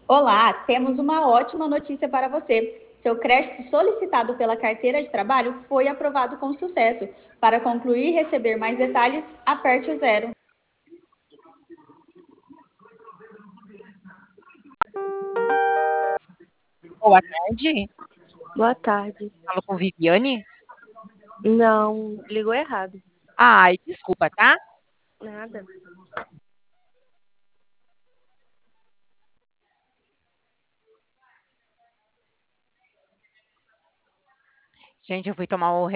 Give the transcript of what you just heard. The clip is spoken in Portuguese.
Olá, temos uma ótima notícia para você. Seu crédito solicitado pela carteira de trabalho foi aprovado com sucesso. Para concluir e receber mais detalhes, aperte o zero. Boa tarde. Boa tarde. Falo com Viviane. Não, ligou errado. Ai, desculpa, tá? Nada. Gente, eu fui tomar o